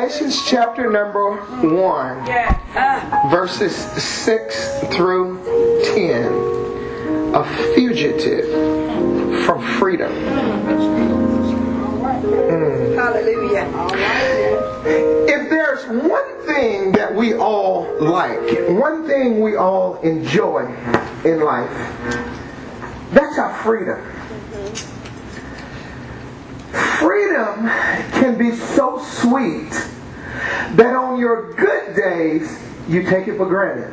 Galatians chapter number 1, verses 6 through 10. A fugitive from freedom. Hallelujah. If there's one thing that we all like, one thing we all enjoy in life, that's our freedom. Freedom can be so sweet that on your good days, you take it for granted.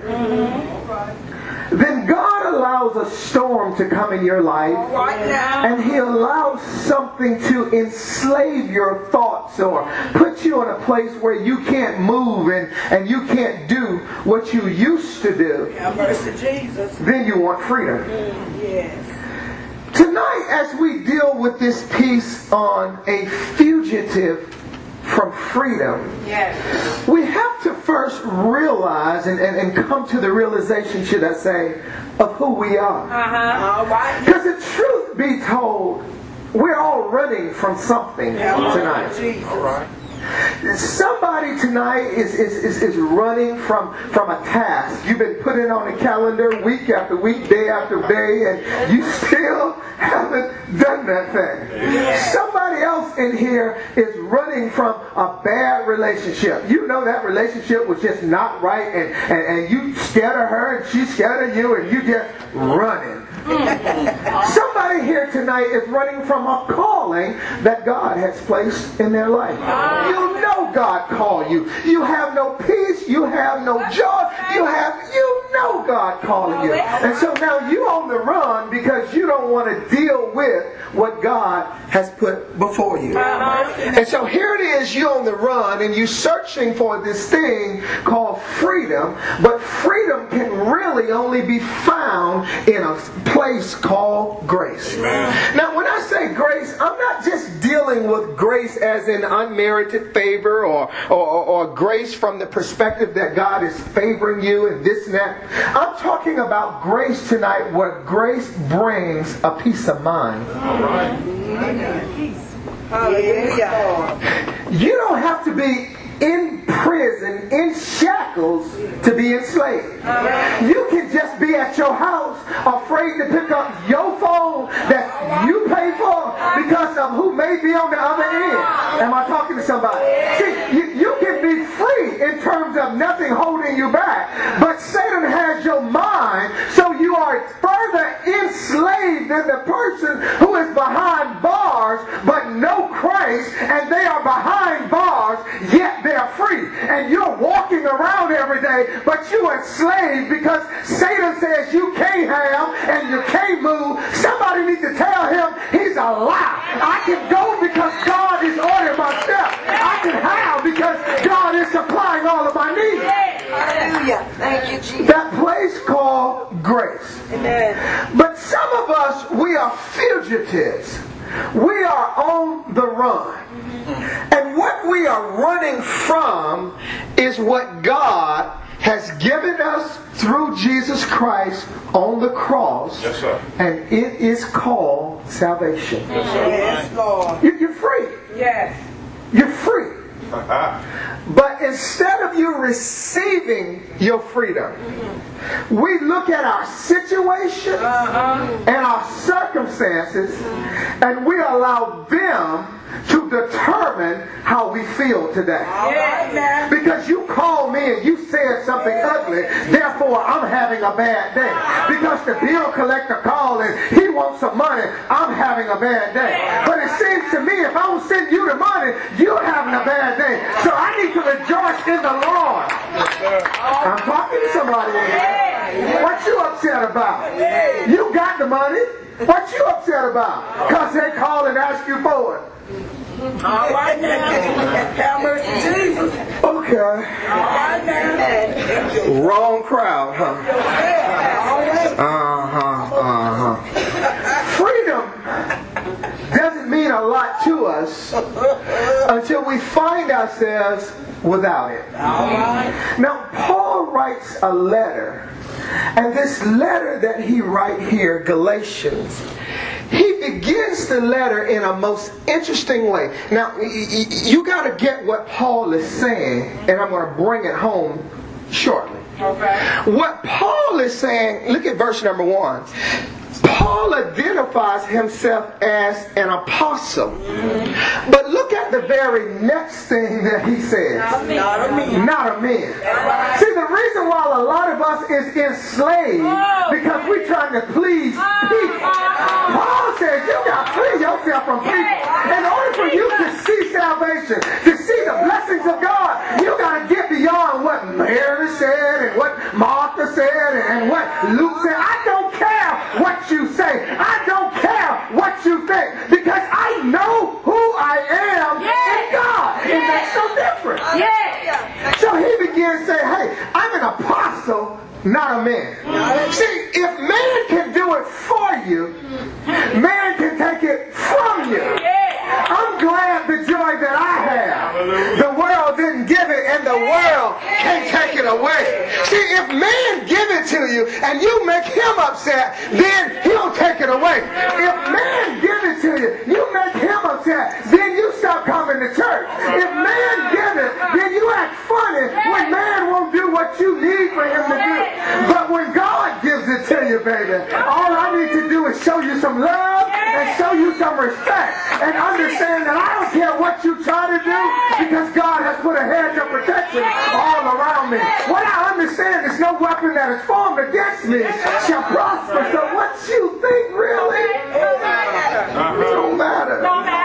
Then God allows a storm to come in your life, and He allows something to enslave your thoughts or put you in a place where you can't move and you can't do what you used to do. Then you want freedom. Tonight, as we deal with this piece on a fugitive from freedom, we have to first realize and come to the realization, should I say, of who we are. Because the truth be told, we're all running from something tonight. Somebody tonight is running from a task. You've been putting on a calendar week after week, day after day, and you still haven't done that thing. Somebody else in here is running from a bad relationship. You know that relationship was just not right, and you scared of her and she's scared of you, and you just running. Somebody here tonight is running from a calling that God has placed in their life. You know God called you. You have no peace. You have no joy. You know God calling you. And so now you're on the run because you don't want to deal with what God has put before you. And so here it is, you're on the run and you're searching for this thing called freedom. But freedom can really only be found in a place called grace. Now when I say grace, I'm not just dealing with grace as in unmerited favor or grace from the perspective that God is favoring you and this and that. I'm talking about grace tonight where grace brings a peace of mind. You don't have to be in prison, in shackles, to be enslaved. You can just be at your house afraid to pick up your phone that you pay for because of who may be on the other end. Am I talking to somebody? See, you can be free in terms of nothing holding you back, but Satan has your mind, so you are further enslaved than the person who is behind bars but know Christ, and they are behind bars, yet they are free. And you're walking around every day, but you're enslaved because Satan says you can't have and you can't move. Somebody needs to tell him he's a lie. I can go because God is ordering my steps. I can have because God is supplying all of my needs. Hallelujah. Thank you, Jesus. That place called grace. Amen. But some of us, we are fugitives. We are on the run. And what we are running from is what God has given us through Jesus Christ on the cross. Yes, sir. And it is called salvation. Yes, Lord. You're free. Yes. You're free. But instead of you receiving your freedom, we look at our situation and our circumstances, and we allow them to determine how we feel today. Because you called me and you said something ugly, therefore I'm having a bad day. Because the bill collector called and he wants some money, I'm having a bad day. But it seems to me if I don't send you the money, you're having a bad day. So I need to rejoice in the Lord. I'm talking to somebody in here. What you upset about? You got the money. What you upset about? Because they call and ask you for it. All right now. Have mercy, Jesus. Okay. All right now. Wrong crowd, huh? Freedom doesn't mean a lot to us until we find ourselves without it. Now, Paul writes a letter, and this letter that he writes here, Galatians, he begins the letter in a most interesting way. Now, you got to get what Paul is saying, and I'm going to bring it home shortly. Okay. What Paul is saying, look at verse number 1. Paul identifies himself as an apostle. But look at the very next thing that he says. Not a man. See, the reason why a lot of us is enslaved because we're trying to please people. Paul says you got to free yourself from people. In order for you to see salvation, to see the blessings of God, you got to get beyond what Mary said and what Martha said and what Luke said. I don't care what you say. I don't care what you think, because I know who I am in God. And that's so different. So he begins to say, hey, I'm an apostle, not a man. See, if man can do it for you, man can take it from you. I'm glad the joy that I have, the world didn't give it, and the world can't take it away. See, if man give it to you and you make him upset, then he'll take it away. If man give it to you, you make him upset, then you stop coming to church. If man give it, then you act funny when man won't do what you need for him to do. But when God gives it to you, baby, all I need to do is show you some love and show you some respect and understand that I don't care what you try to do, because God has put a hedge of protection all around me. What I understand is no weapon that is formed against me shall prosper. So what you think really don't matter.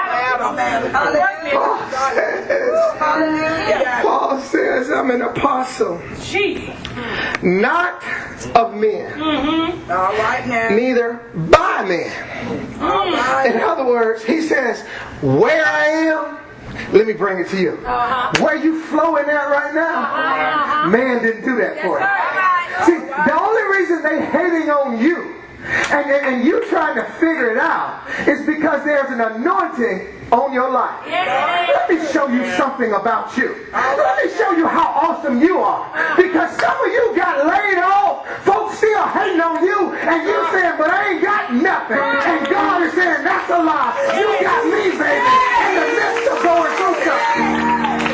Paul says I'm an apostle, not of men, neither by men. In other words, he says, where I am, let me bring it to you. Where you flowing at right now, man didn't do that for you. See, the only reason they hating on you and you trying to figure it out is because there's an anointing on your life. Let me show you something about you. Let me show you how awesome you are. Because some of you got laid off. Folks still hating on you, and you saying, but I ain't got nothing. And God is saying, that's a lie. You got me, baby, in the midst of going through something.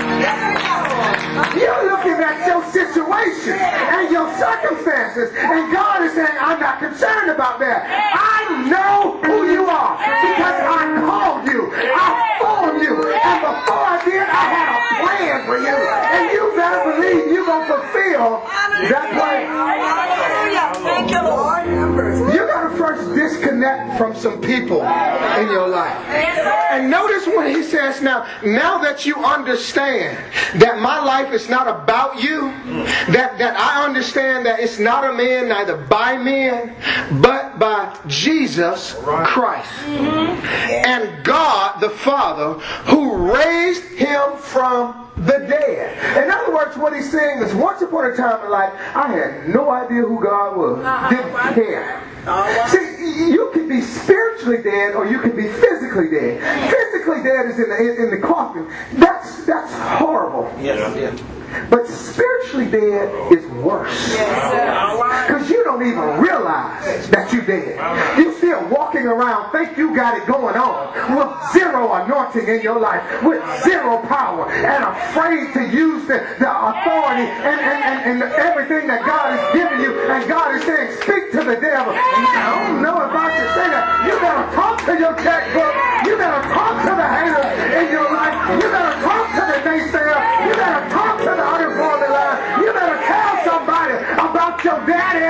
You're looking at your situation and your circumstances, and God is saying, I'm not concerned about that. I know who you are because I called you. I formed you. And before I did, I had a plan for you. And you better believe you're going to fulfill that plan. Thank you, Lord. You got to first disconnect from some people in your life. And notice when he says, now that you understand that my life is not about you, that I understand that it's not a man, neither by men, but by Jesus Christ. And God the Father, who raised him from the dead. In other words, what he's saying is, once upon a time in life, I had no idea who God was. Didn't care. See, you can be spiritually dead or you can be physically dead. Physically dead is in the coffin. That's horrible. Yes. But spiritually dead is worse. Because you don't even realize that you're dead. You're still walking around, think you got it going on, with zero anointing in your life, with zero power, and afraid to use the authority and everything that God has given you. And God is saying, speak to the devil. And I don't know if I should say that. You better talk to your checkbook. You better talk to the haters in your life. You better talk to the naysayer. You better talk to the unemployment line. You better tell somebody about your daddy.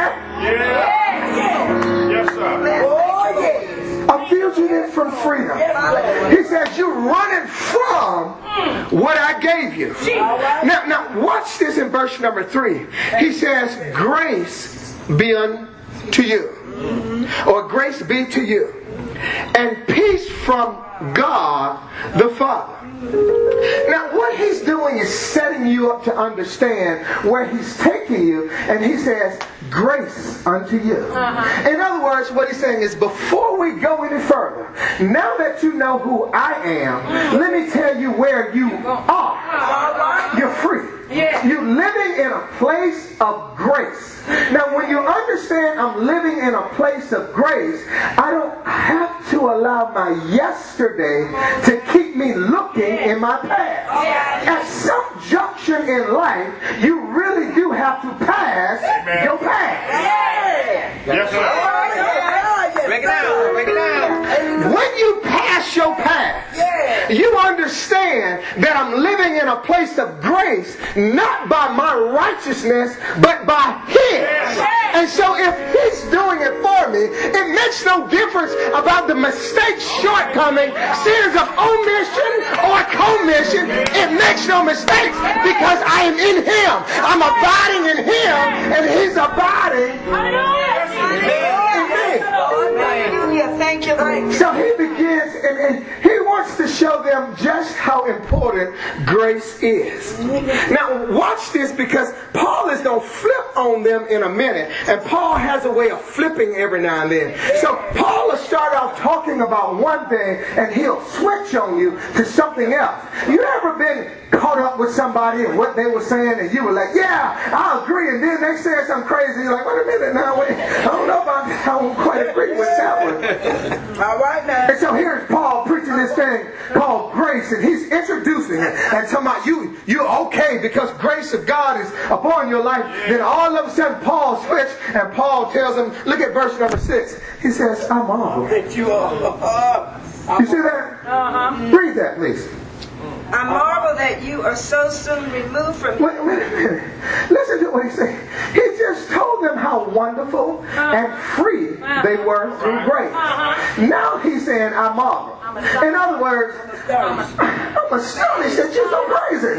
Yes, sir. Oh, yes. A fugitive from freedom. He says, you're running from what I gave you. Now watch this in verse number 3. He says, grace be unto you. Or grace be to you. And peace from God the Father. Now what he's doing is setting you up to understand where he's taking you, and he says, grace unto you. In other words, what he's saying is, before we go any further, now that you know who I am, let me tell you where you are. You're free. You're living in a place of grace. Now, when you understand I'm living in a place of grace, I don't have to allow my yesterday to keep me looking in my past. At some junction in life, you really do have to pass your past. Yes, sir. Break it down. Break it down. When you pass your past, you understand that I'm living in a place of grace, not by my righteousness, but by His. And so if He's doing it for me, it makes no difference about the mistakes, shortcomings, sins of omission or commission. It makes no mistakes because I am in Him. I'm abiding in Him, and He's abiding in me. Thank you, Lord. So He begins, and He wants to show them just how important grace is. Now, watch this, because Paul is going to flip on them in a minute, and Paul has a way of flipping every now and then. So Paul will start off talking about one thing, and he'll switch on you to something else. You ever been caught up with somebody and what they were saying, and you were like, yeah, I agree, and then they said something crazy. You're like, wait a minute now, wait, I don't know about that. I don't quite agree with that one. All right now. And so here's Paul preaching this thing called grace, and he's introducing it and talking about you're okay because grace of God is upon your life. Then all of a sudden Paul switched, and Paul tells them, look at verse number 6. He says, I marvel. That you are. You see that? Read that, please. I marvel that you are so soon removed from Wait a minute. Listen to what he said. He just told them how wonderful and free they were through grace. Now he's saying, I marvel. In other words, I'm astonished that you're so crazy.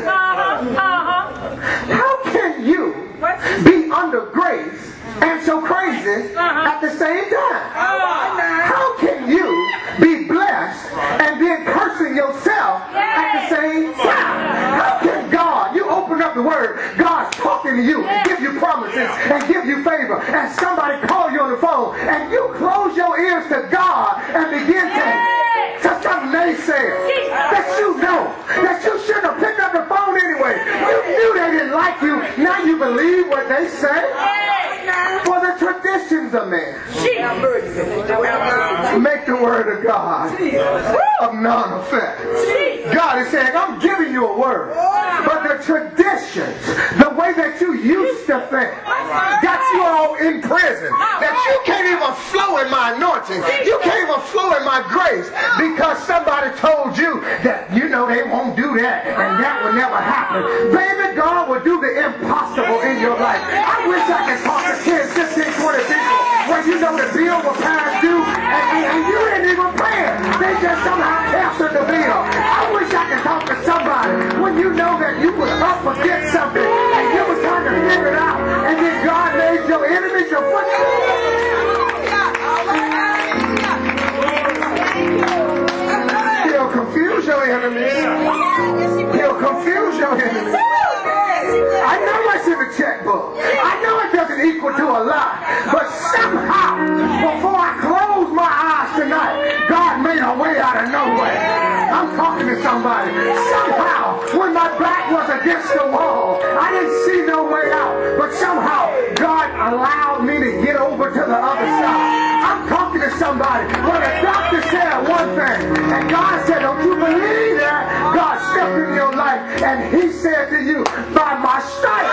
How can you be under grace and so crazy at the same time? How can you be blessed and then cursing yourself at the same time? How can God, you open up the Word, God's talking to you and give you promises and give you favor, and somebody call you on the phone and you close your ears to God and begin to some naysayers that you know that you shouldn't have picked up the phone anyway. You knew they didn't like you. Now you believe what they say. For the traditions of man make the word of God of none effect. God is saying, I'm giving you a word, but the traditions, the way that you used to think, got you all in prison, that you can't even flow in my anointing, you can't even flow in my grace, because somebody told you that, you know, they won't do that, and that will never happen. Baby, God will do the impossible in your life. I wish I could talk to 10, 15, 20 people where you know the bill was past due, and you didn't even pay it. They just somehow answered the bill. I wish I could talk to somebody when you know that you was up against something, and you was trying to figure it out, and then God made your enemies your footstool. He'll confuse your enemies. He'll confuse your enemies. I know it's in the checkbook. I know it doesn't equal to a lot. But somehow, before I close my eyes tonight, God made a way out of nowhere. I'm talking to somebody. Somehow, when my back was against the wall, I didn't see no way out. But somehow, God allowed me to get over to the other side. I'm talking to somebody. When the doctor said one thing, and God said, don't you believe that? God stepped in your life, and He said to you, by my stripes.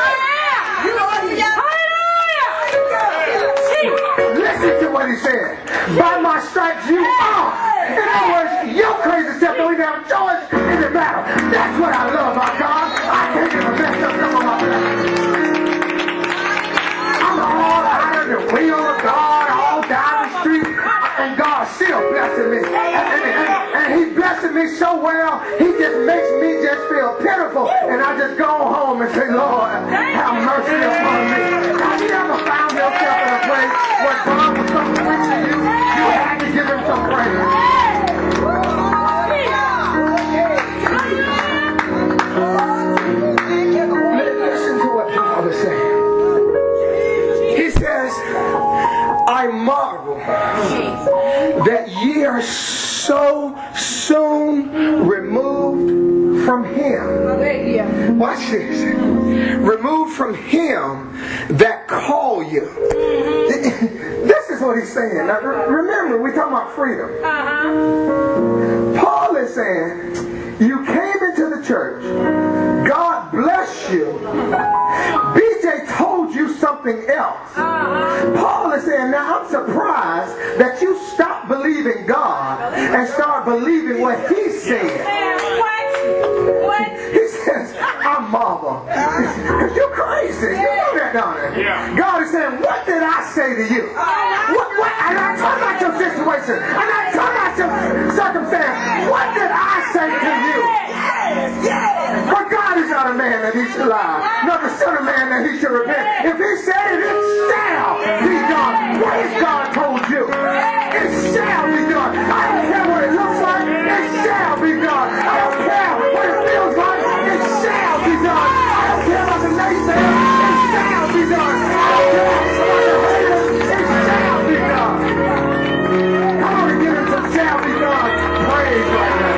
Listen to what He said. By my stripes you are. In other words, your crazy stuff don't even have a choice in the battle. That's what I love about God. I can't even mess up some of my blessings. I'm all out of the will of God, all down the street, and God's still blessing me. And He's blessing me so well, He just makes me just feel pitiful. And I just go home and say, Lord, have mercy upon me. Have you ever found yourself in a place where God was so sweet to you, you had to give Him some praise? Listen to what Paul is saying. He says, I marvel that ye are so soon removed from him. Watch this. Remove from him that call you. This is what he's saying. Now, remember, we're talking about freedom. Paul is saying, you came into the church. God bless you. BJ told you something else. Paul is saying, now I'm surprised that you stopped believing God and start believing what he said. He says, I marvel. Because you're crazy. You know that, don't you? Yeah. God is saying, what did I say to you? What? I'm not talking about your situation. I'm not talking about your circumstance. What did I say to you? For God is not a man that he should lie, nor the son of man that he should repent. If he said it, it shall be done. What has God told you? It shall be done. I don't care what it looks like. It shall be done. I don't care what it feels like. It shall be done. I don't care about the naysayers. It shall be done. I don't care about the haters. It shall be done. Come on and give him some shall be done praise right now.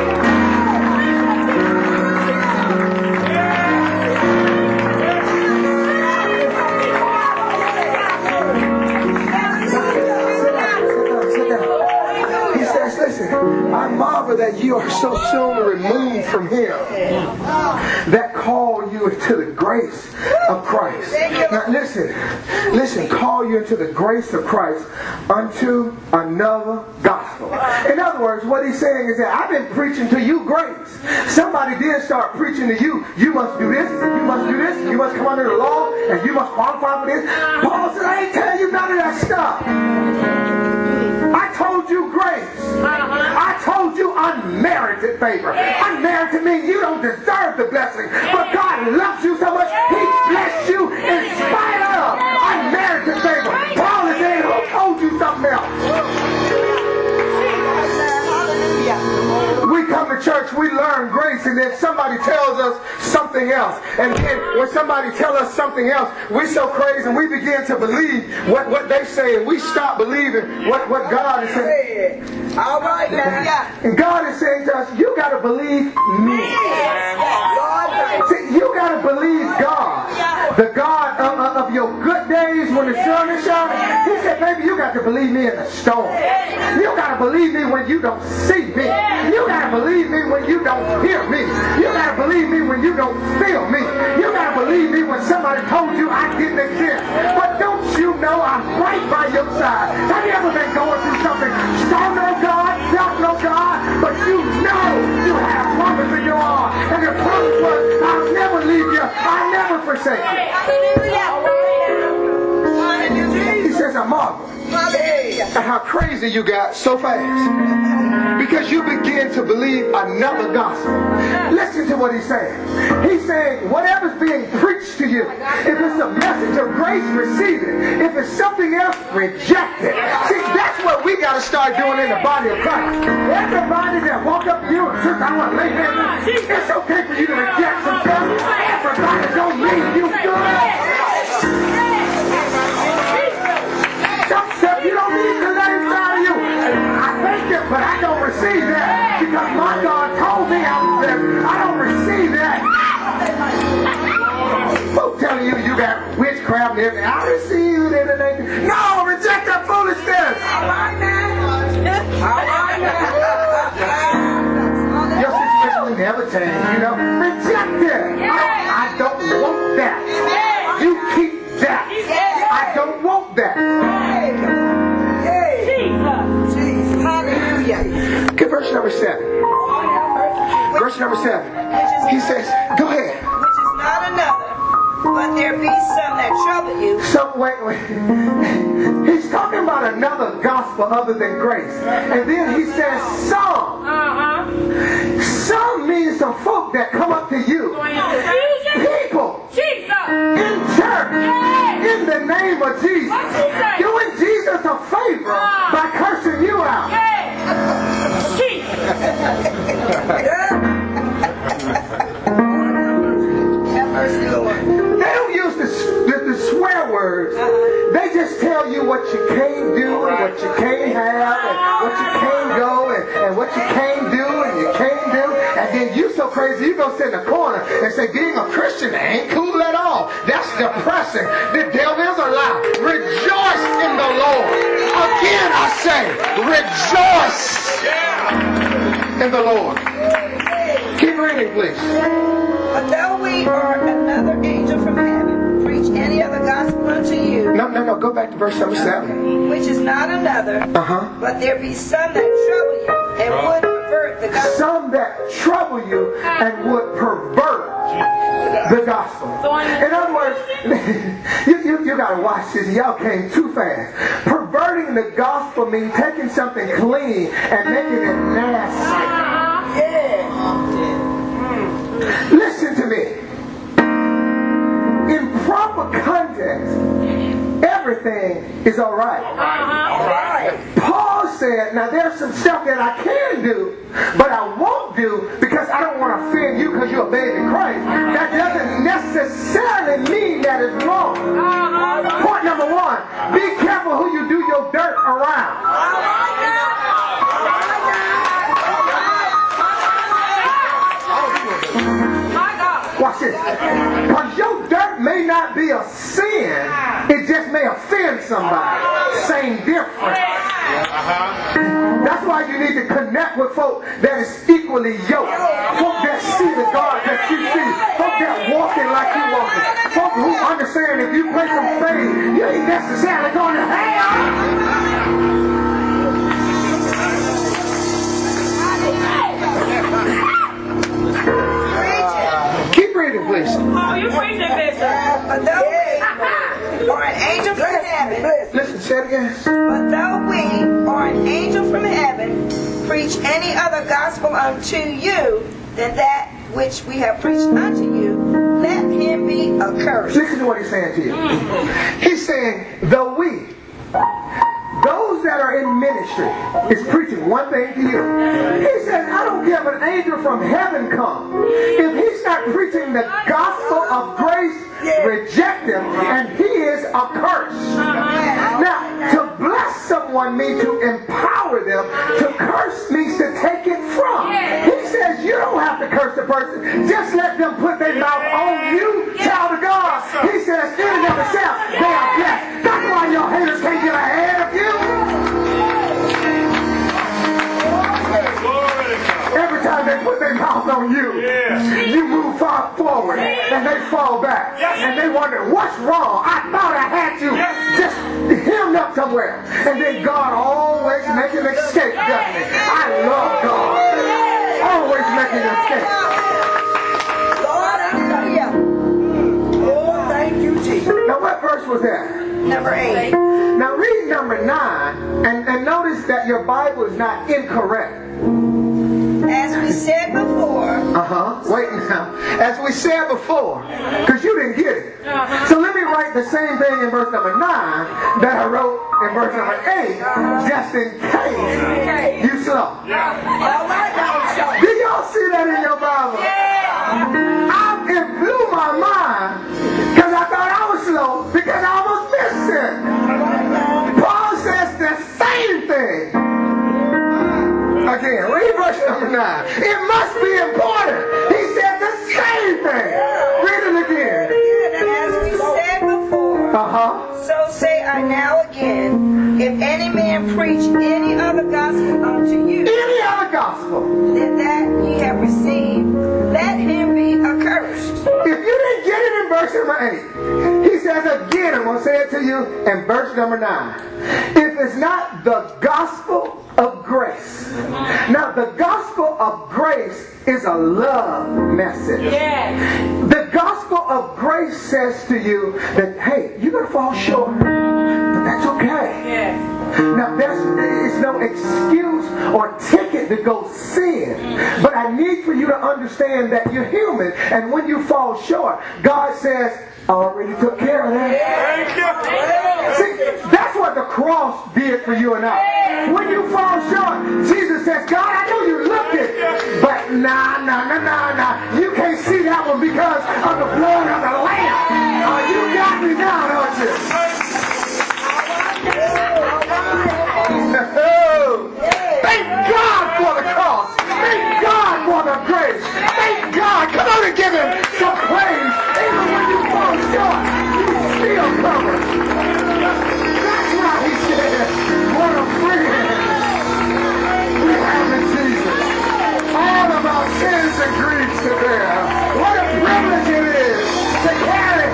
I marvel that you are so soon removed from him that call you into the grace of Christ. Now listen, call you into the grace of Christ unto another gospel. In other words, what he's saying is that I've been preaching to you grace. Somebody did start preaching to you. You must do this, you must do this, you must come under the law, and you must qualify for this. Paul said, I ain't telling you none of that stuff. I told you grace. I told you unmerited favor. Unmerited means you don't deserve the blessing, but God loves you so much, he blessed you in spite of unmerited favor. Paul is saying, who told you something else? We come to church, we learn grace, and then somebody tells us something else. And then when somebody tells us something else, we're so crazy and we begin to believe what they say, and we stop believing what God is saying. All right now. And God is saying to us, you got to believe me. See, you got to believe God. The God of your good days when the sun is shining. He said, baby, you got to believe me in the storm. You got to believe me when you don't see me. You got to believe me when you don't hear me. You got to believe me when you don't feel me. You got to believe me when somebody told you I didn't exist. But don't you know I'm right by your side? Have you ever been going through something? Don't know God, don't know God, but you know you have promise in your heart. And the promise was, I'll never leave you, I'll never forsake you. He says, I marvel at how crazy you got so fast. Because you begin to believe another gospel. Listen to what he's saying. He's saying, whatever's being preached to you, if it's a message of grace, receive it. If it's something else, reject it. See, that's what we got to start doing in the body of Christ. Everybody that walk up to you and says, I want to lay hands on you, it's okay for you to reject some stuff. Everybody don't mean you good. Some stuff you don't need to let inside of you. I thank you, but I don't receive that. Because my God told me I was there. I don't receive that. Who's telling you you got witchcraft and everything? I receive it in the name. No, reject that foolishness. All right now. All right now. Your situation will never change, you know. Reject it. I don't want that. You keep that. I don't want that. Get verse number 7. Verse number 7. He says, go ahead. Which is not another, but there be some that trouble you. So, wait. He's talking about another gospel other than grace. And then he says some. Some means some folk that come up to you. People. In church. In the name of Jesus. Doing Jesus a favor by cursing you out. They don't use the swear words. They just tell you what you can't do and what you can't have and what you can't go and what you can't do and you can't do. And then you so crazy, you go sit in the corner and say, being a Christian ain't cool at all. That's depressing. The devil is a lie. Rejoice in the Lord. Again, I say, rejoice in the Lord. Keep reading, please. But though we or another angel from heaven preach any other gospel unto you, No. Go back to verse number 7. which is not another, but there be some that trouble you and would pervert the gospel. Some that trouble you and would pervert the gospel. In other words, you got to watch this. Y'all came too fast. Perverting the gospel means taking something clean and making it nasty. Listen to me. In proper context, everything is all right. Paul said, now there's some stuff that I can do, but I won't do because I don't want to offend you because you're a baby in Christ. That doesn't necessarily mean that it's wrong. Point number 1, be careful who you do your dirt around. Watch this. Because your dirt may not be a sin, it just may offend somebody. Same difference. That's why you need to connect with folk that is equally yoked. Folk that see the God that you see. Folk that walking like you walking. Folk who understand if you play some faith, you ain't necessarily going to hell. Keep reading, please. Oh, you preaching, Bishop. But though we or an angel from heaven, Listen, say it again. but though we or an angel from heaven preach any other gospel unto you than that which we have preached unto you, let him be accursed. Listen to what he's saying to you. He's saying, though we, those that are in ministry, is preaching one thing to you. He says, I don't care if an angel from heaven comes. If he's not preaching the gospel of grace, reject him, and he is accursed. Now, to bless someone means to empower them. To curse means to take it from. He says, you don't have to curse the person. Just let them put their mouth on you, child of God. He says, in and of itself, they are blessed. That's why your haters can't get ahead of you. Every time they put their mouth on you, you move far forward and they fall back. And they wonder, what's wrong? I thought I had you just hemmed up somewhere. And then God always makes an escape, doesn't he? I love God. Always making an escape. Lord, hallelujah. Oh, thank you, Jesus. Now what verse was that? Number 8. Now read number 9 and notice that your Bible is not incorrect. As we said before. Wait now. As we said before, because you didn't get it. So let me write the same thing in verse number 9 that I wrote in verse number 8, just in case you slow. Do y'all see that in your Bible? It blew my mind because I thought I was slow because I almost missed it. Paul says the same thing. Again, read verse number 9. It must be important. He said the same thing. Read it again. And as we said before, so say I now again, if any man preach any other gospel unto you, any other gospel, than that ye have received, let him be accursed. If you didn't get it in verse number 8, he says again, I'm going to say it to you in verse number 9. If it's not the gospel of grace. Now the gospel of grace is a love message. The gospel of grace says to you that, hey, you're going to fall short. But that's okay. Now there's no excuse or ticket to go sin. But I need for you to understand that you're human. And when you fall short, God says, I already took care of that. See, that's what the cross did for you and I. When you fall short, Jesus says, God, I know you looking, but nah. You can't see that one because of the blood of the Lamb. You got me now, don't you? Thank God for the cross. Thank God for the grace. Thank to give him some praise. Even when you fall short, you still cover. That's why he said, what a friend we have in Jesus. All of our sins and griefs to bear. What a privilege it is to carry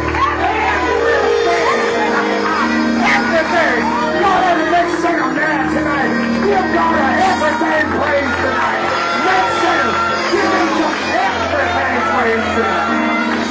everything. God, let's sing a man tonight. Give God a everything praise tonight. Let's sing him. Give him some everything praise tonight.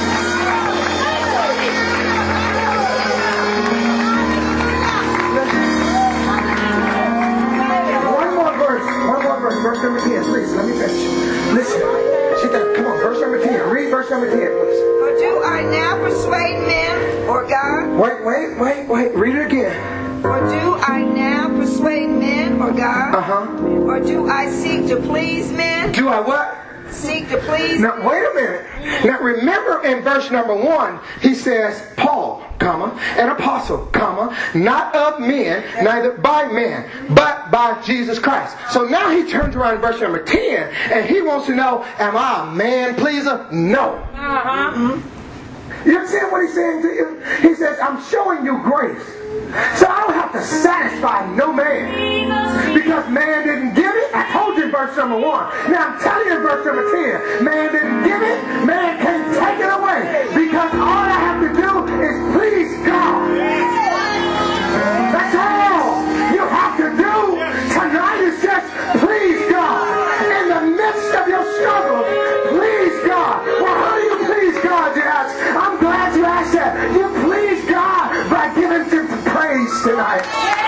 One more verse, verse number 10, please, let me finish. Listen, come on, verse number 10, read verse number 10, please. For do I now persuade men or God? Wait, read it again. For do I now persuade men or God? Or do I seek to please men? Do I what? Seek to please men. Now, wait a minute. Now, remember in verse number 1, he says, Paul, comma, an apostle, comma, not of men, neither by men, but by Jesus Christ. So now he turns around in verse number 10, and he wants to know, am I a man pleaser? No. You understand what he's saying to you? He says, I'm showing you grace. So I don't have to satisfy no man. Because man didn't give it. I told you in verse number 1. Now I'm telling you in verse number 10. Man didn't give it. Man can't take it away. Because all I have to do is please God. That's all you have to do tonight is just please God. In the midst of your struggle, please God. Well, how do you please God, you ask? I'm glad you asked that. You please God by giving him praise tonight.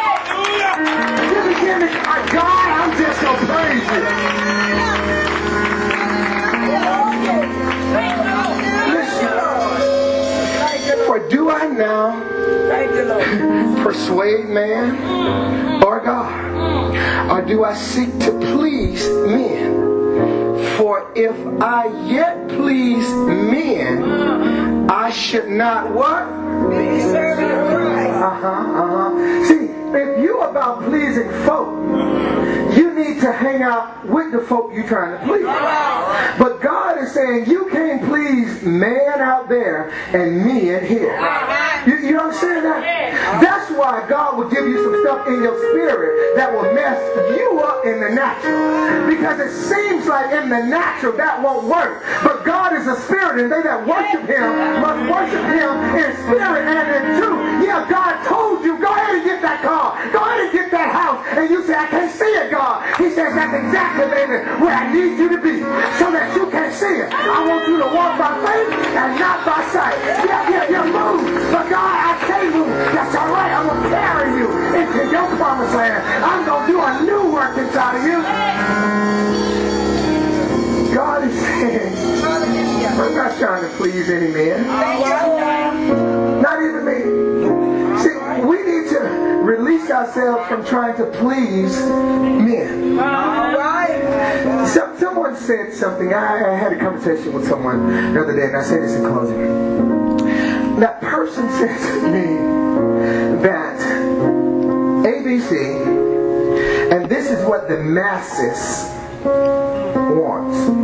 Give me, God, I'm just going to praise you. Listen, for do I now persuade man or God? Or do I seek to please men? For if I yet please men, I should not what? be servant of Christ. See, if you about pleasing folk, you need to hang out with the folk you're trying to please. But God is saying you can't please man out there and me in here. You understand that? That's why God will give you some stuff in your spirit that will mess you up in the natural. Because it seems like in the natural that won't work. But God is a spirit, and they that worship him must worship him in spirit and in truth. Yeah, God told you, go ahead and get that car. Go ahead and get that house. And you say, I can't see it, God. He says, that's exactly, baby, where I need you to be. So that you can see it. I want you to walk by faith and not by sight. Yeah, move. But God, I can't move. That's all right. I'm going to carry you into your promised land. I'm going to do a new work inside of you. God is saying, I'm not trying to please any man. Not even me. See, we need to release ourselves from trying to please men. Someone said something. I had a conversation with someone the other day, and I say this in closing. That person said to me that ABC, and this is what the masses wants.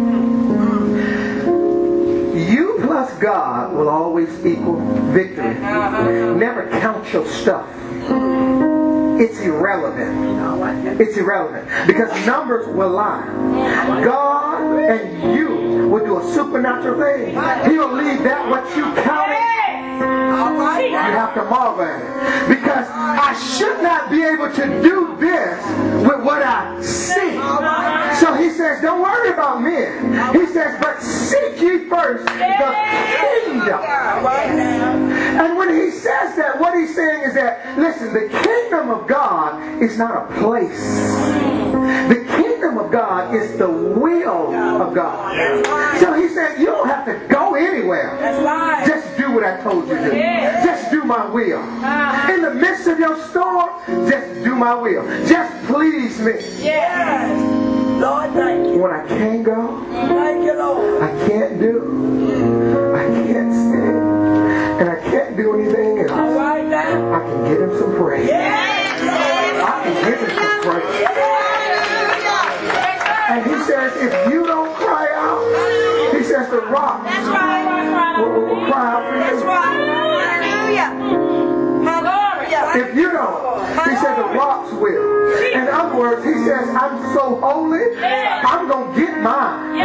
You plus God will always equal victory. Never count your stuff. It's irrelevant. It's irrelevant. Because numbers will lie. God and you will do a supernatural thing. He'll leave that what you counted. You have to marvel at it. Because I should not be able to do this with what I see. So he says, don't worry about men. He says, but seek ye first the kingdom. And when he says that, what he's saying is that, listen, the kingdom of God is not a place. The kingdom of God is the will of God. So he said, you don't have to go anywhere. Just do what I told you to do. Just do my will. In the midst of your storm, just do my will. Just please me. Lord, thank you. When I can't go, Thank you, Lord. I can't do, I can't stand, and I can't do anything else, All right now. I can give him some praise. I can give him some praise. And he says, if you don't cry out, he says the rocks That's right. will cry out for you. That's right. Hallelujah. Hallelujah. If you don't, he said the rocks will. In other words, he says, I'm so holy, I'm going to get mine.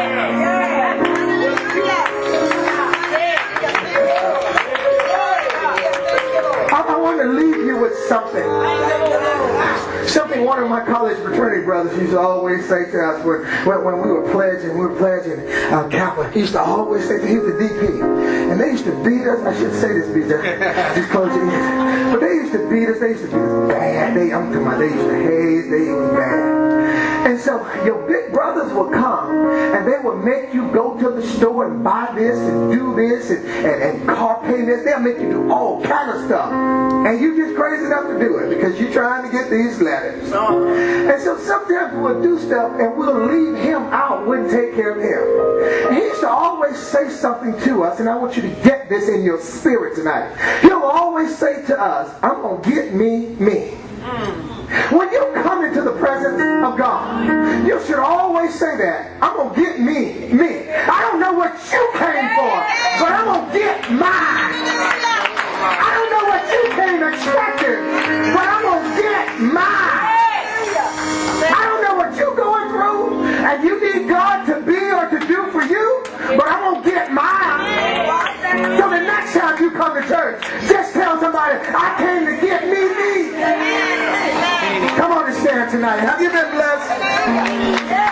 I want to leave you with something. Something one of my college fraternity brothers used to always say to us when we were pledging Kappa. He used to always say, he was the DP. And they used to beat us. I shouldn't say this, BJ. Just close your ears. But they used to beat us. They used to beat us bad. They used to haze. They was bad. And so your big brothers would come and they would make you go to the store and buy this and do this and car pay this. They'll make you do all kind of stuff. And you just crazy enough to do it because you're trying to get these letters. And so sometimes we'll do stuff and we'll leave him out, wouldn't take care of him. And he used to always say something to us, and I want you to get this in your spirit tonight. He'll always say to us, I'm going to get me. When you come into the presence of God, you should always say that. I'm going to get me. I don't know what you came for, but I'm going to get mine. I don't know what you came expecting, but I'm going to get mine. I don't know what you're going through, and you need God to be or to do for you, but I'm going to get mine. So the next time you come to church, just tell somebody, I came to get me. Come on and stand tonight. Have you been blessed?